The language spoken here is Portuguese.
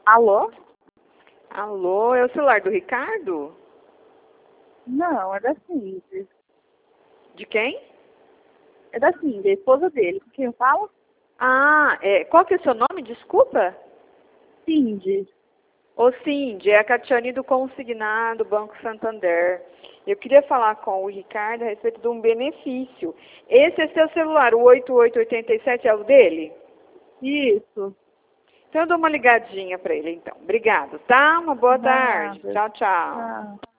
Alô? Alô, é o celular do Ricardo? Não, é da Cindy. De quem? É da Cindy, a esposa dele. Com quem eu falo? Ah, qual que é o seu nome? Desculpa. Cindy. Ô, Cindy, é a Catiane do Consignado Banco Santander. Eu queria falar com o Ricardo a respeito de um benefício. Esse é seu celular, o 8887 é o dele? Isso. Então eu dou uma ligadinha para ele, então. Obrigado, tá? Uma boa tarde. Nada. Tchau, tchau. Tchau.